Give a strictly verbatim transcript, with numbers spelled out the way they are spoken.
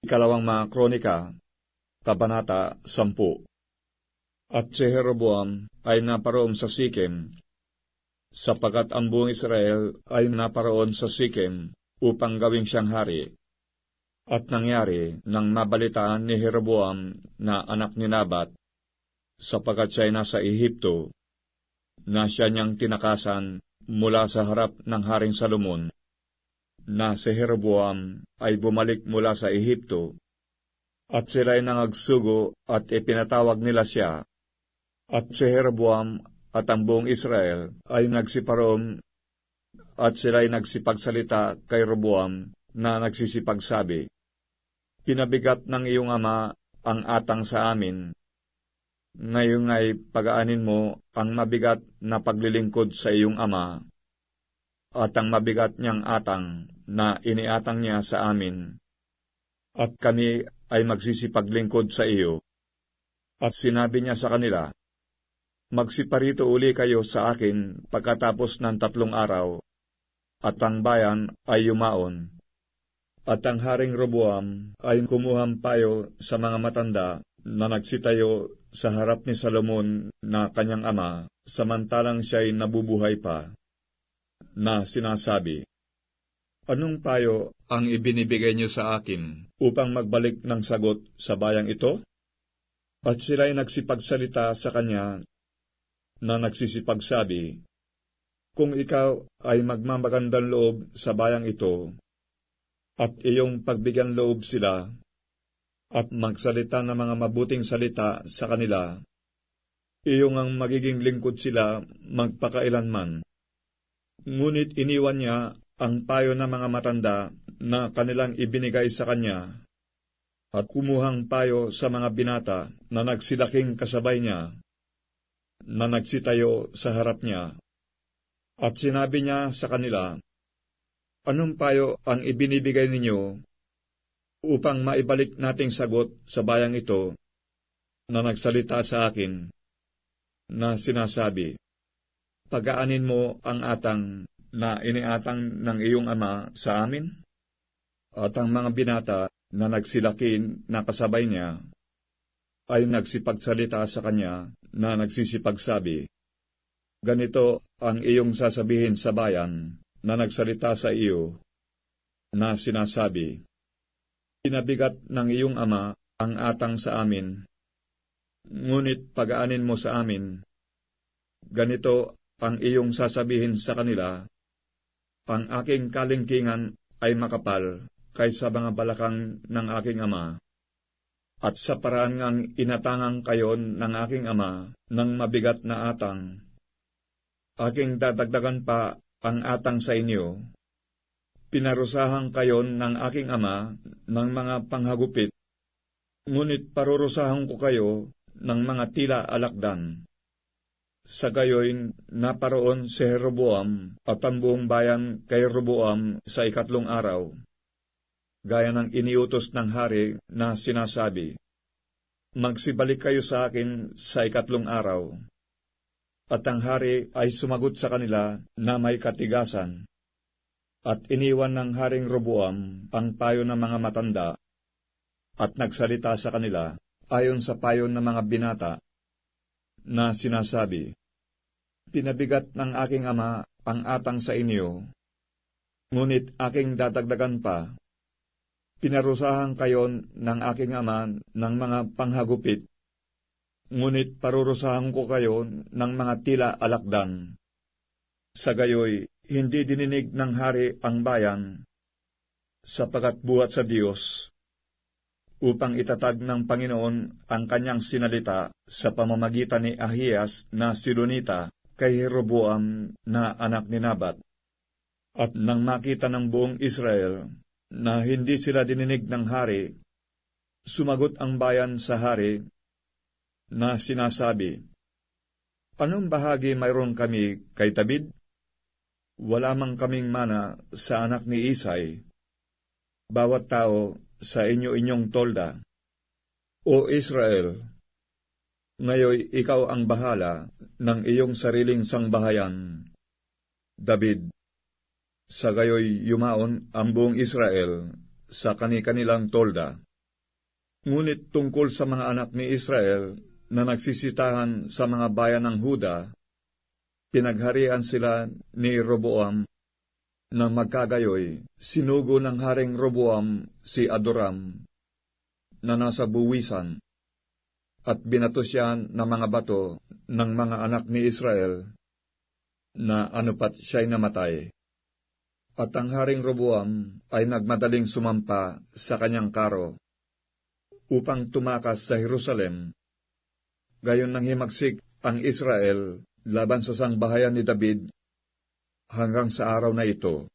Ikalawang mga Kronika, Kabanata Sampu. At si Jeroboam ay naparoon sa Sikem, sapagkat ang buong Israel ay naparoon sa Sikem upang gawing siyang hari. At nangyari nang mabalitaan ni Jeroboam na anak ni Nabat, sapagkat siya ay nasa Ehipto, na siya niyang tinakasan mula sa harap ng Haring Salomon, na si Jeroboam ay bumalik mula sa Ehipto, at sila'y nangagsugo at ipinatawag nila siya, at si Jeroboam at ang buong Israel ay nagsiparoon, at sila'y nagsipagsalita kay Roboam na nagsisipagsabi, "Pinabigat ng iyong ama ang atang sa amin. Ngayon ay pagaanin mo ang mabigat na paglilingkod sa iyong ama, at ang mabigat niyang atang na iniatang niya sa amin, at kami ay magsisipaglingkod sa iyo." At sinabi niya sa kanila, "Magsiparito uli kayo sa akin pagkatapos ng tatlong araw." At ang bayan ay yumaon. At ang Haring Roboam ay kumuhang payo sa mga matanda na nagsitayo sa harap ni Salomon na kanyang ama, samantalang siya'y nabubuhay pa, na sinasabi, "Anong payo ang ibinibigay niyo sa akin upang magbalik ng sagot sa bayang ito?" At sila'y nagsipagsalita sa kanya na nagsisipagsabi, "Kung ikaw ay magmamagandang loob sa bayang ito, at iyong pagbigyan loob sila, at magsalita ng mga mabuting salita sa kanila, iyong ang magiging lingkod sila magpakailanman." Ngunit iniwan niya ang payo ng mga matanda na kanilang ibinigay sa kanya, at kumuhang payo sa mga binata na nagsilaking kasabay niya, na nagsitayo sa harap niya. At sinabi niya sa kanila, "Anong payo ang ibinibigay ninyo upang maibalik nating sagot sa bayang ito na nagsalita sa akin, na sinasabi, 'Pagaanin mo ang atang na iniatang ng iyong ama sa amin?'" At ang mga binata na nagsilakin na kasabay niya ay nagsipagsalita sa kanya na nagsisipagsabi, "Ganito ang iyong sasabihin sa bayan na nagsalita sa iyo, na sinasabi, 'Pinabigat ng iyong ama ang atang sa amin, ngunit pagaanin mo sa amin.' Ganito ang iyong sasabihin sa kanila, 'Ang aking kalingkingan ay makapal kaysa mga balakang ng aking ama, at sa paraan ngang inatangang kayo ng aking ama ng mabigat na atang, aking dadagdagan pa ang atang sa inyo. Pinarusahan kayo ng aking ama ng mga panghagupit, ngunit parurusahan ko kayo ng mga tila alakdan.' Sa gayoy, naparoon si Jeroboam at ang buong bayan kay Roboam sa ikatlong araw, gaya ng iniutos ng hari na sinasabi, "Magsibalik kayo sa akin sa ikatlong araw." At ang hari ay sumagot sa kanila na may katigasan, at iniwan ng Haring Roboam ang payo ng mga matanda, at nagsalita sa kanila ayon sa payo ng mga binata, na sinasabi, "Pinabigat ng aking ama ang atang sa inyo, ngunit aking dadagdagan pa. Pinarusahan kayo ng aking ama ng mga panghagupit, ngunit parurusahan ko kayo ng mga tila alakdan." Sa gayoy, hindi dininig ng hari ang bayan, sapagkat buhat sa Diyos, upang itatag ng Panginoon ang kanyang sinalita sa pamamagitan ni Ahiyas na Silonita kay Jeroboam na anak ni Nabat. At nang makita ng buong Israel na hindi sila dininig ng hari, sumagot ang bayan sa hari na sinasabi, "Anong bahagi mayroon kami kay David? Wala mang kaming mana sa anak ni Isay, bawat tao sa inyo-inyong tolda. O Israel, ngayoy ikaw ang bahala ng iyong sariling sangbahayan, David." Sa gayoy yumaon ang buong Israel sa kani-kanilang tolda. Ngunit tungkol sa mga anak ni Israel na nagsisitahan sa mga bayan ng Huda, pinagharian sila ni Roboam. Nang magkagayoy, sinugo ng Haring Roboam si Adoram na nasa buwisan, at binato siya ng mga bato ng mga anak ni Israel na anupat siya'y namatay. At ang Haring Roboam ay nagmadaling sumampa sa kanyang karo upang tumakas sa Jerusalem. Gayon nang himagsik ang Israel laban sa sangbahayan ni David hanggang sa araw na ito.